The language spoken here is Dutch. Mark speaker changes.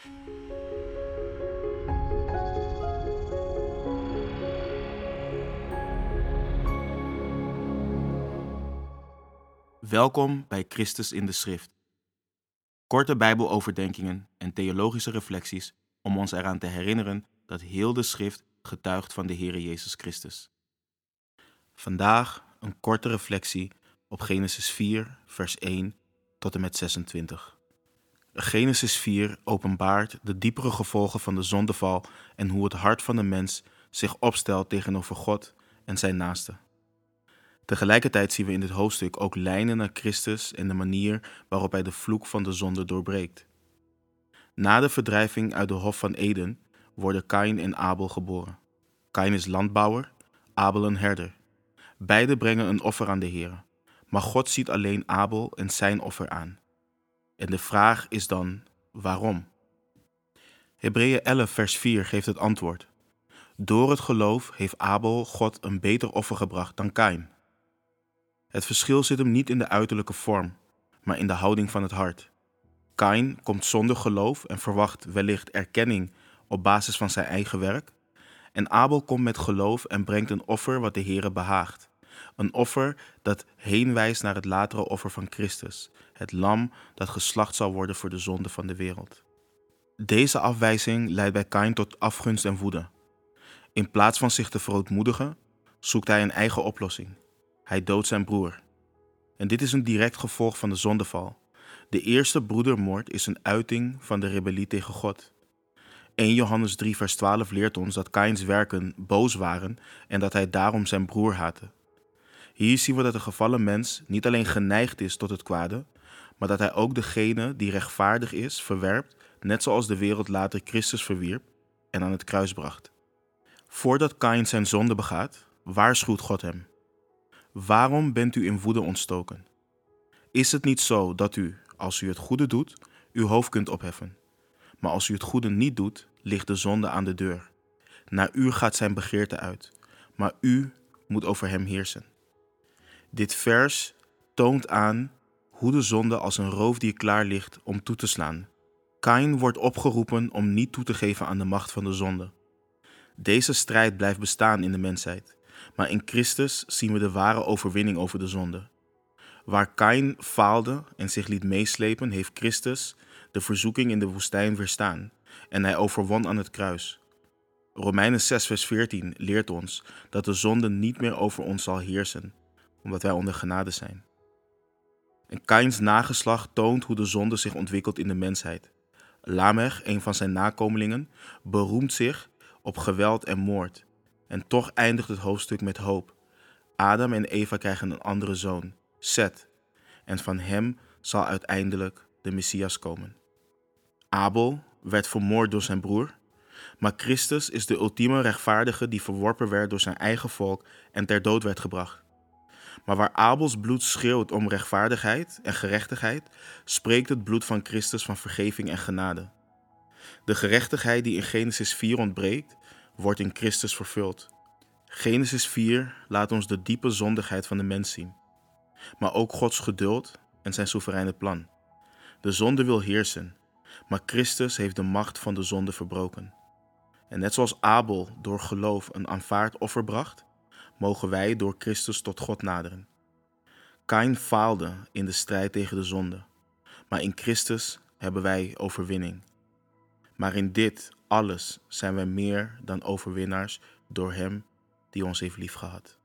Speaker 1: Welkom bij Christus in de Schrift. Korte Bijbeloverdenkingen en theologische reflecties om ons eraan te herinneren dat heel de Schrift getuigt van de Heere Jezus Christus. Vandaag een korte reflectie op Genesis 4, vers 1 tot en met 26. Genesis 4 openbaart de diepere gevolgen van de zondeval en hoe het hart van de mens zich opstelt tegenover God en zijn naaste. Tegelijkertijd zien we in dit hoofdstuk ook lijnen naar Christus en de manier waarop hij de vloek van de zonde doorbreekt. Na de verdrijving uit de Hof van Eden worden Kaïn en Abel geboren. Kaïn is landbouwer, Abel een herder. Beide brengen een offer aan de Heer, maar God ziet alleen Abel en zijn offer aan. En de vraag is dan, waarom? Hebreeën 11 vers 4 geeft het antwoord. Door het geloof heeft Abel God een beter offer gebracht dan Kaïn. Het verschil zit hem niet in de uiterlijke vorm, maar in de houding van het hart. Kaïn komt zonder geloof en verwacht wellicht erkenning op basis van zijn eigen werk. En Abel komt met geloof en brengt een offer wat de Heere behaagt. Een offer dat heenwijst naar het latere offer van Christus, het lam dat geslacht zal worden voor de zonde van de wereld. Deze afwijzing leidt bij Kaïn tot afgunst en woede. In plaats van zich te verootmoedigen, zoekt hij een eigen oplossing. Hij doodt zijn broer. En dit is een direct gevolg van de zondeval. De eerste broedermoord is een uiting van de rebellie tegen God. 1 Johannes 3 vers 12 leert ons dat Kaïns werken boos waren en dat hij daarom zijn broer haatte. Hier zien we dat de gevallen mens niet alleen geneigd is tot het kwade, maar dat hij ook degene die rechtvaardig is verwerpt, net zoals de wereld later Christus verwierp en aan het kruis bracht. Voordat Kaïn zijn zonde begaat, waarschuwt God hem. Waarom bent u in woede ontstoken? Is het niet zo dat u, als u het goede doet, uw hoofd kunt opheffen? Maar als u het goede niet doet, ligt de zonde aan de deur. Naar u gaat zijn begeerte uit, maar u moet over hem heersen. Dit vers toont aan hoe de zonde als een roofdier klaar ligt om toe te slaan. Kaïn wordt opgeroepen om niet toe te geven aan de macht van de zonde. Deze strijd blijft bestaan in de mensheid, maar in Christus zien we de ware overwinning over de zonde. Waar Kaïn faalde en zich liet meeslepen, heeft Christus de verzoeking in de woestijn weerstaan en hij overwon aan het kruis. Romeinen 6 vers 14 leert ons dat de zonde niet meer over ons zal heersen, omdat wij onder genade zijn. En Kaïns nageslacht toont hoe de zonde zich ontwikkelt in de mensheid. Lamech, een van zijn nakomelingen, beroemt zich op geweld en moord. En toch eindigt het hoofdstuk met hoop. Adam en Eva krijgen een andere zoon, Set. En van hem zal uiteindelijk de Messias komen. Abel werd vermoord door zijn broer, maar Christus is de ultieme rechtvaardige die verworpen werd door zijn eigen volk en ter dood werd gebracht. Maar waar Abels bloed schreeuwt om rechtvaardigheid en gerechtigheid, spreekt het bloed van Christus van vergeving en genade. De gerechtigheid die in Genesis 4 ontbreekt, wordt in Christus vervuld. Genesis 4 laat ons de diepe zondigheid van de mens zien, maar ook Gods geduld en zijn soevereine plan. De zonde wil heersen, maar Christus heeft de macht van de zonde verbroken. En net zoals Abel door geloof een aanvaard offer bracht, mogen wij door Christus tot God naderen. Kaïn faalde in de strijd tegen de zonde, maar in Christus hebben wij overwinning. Maar in dit alles zijn wij meer dan overwinnaars door Hem die ons heeft liefgehad.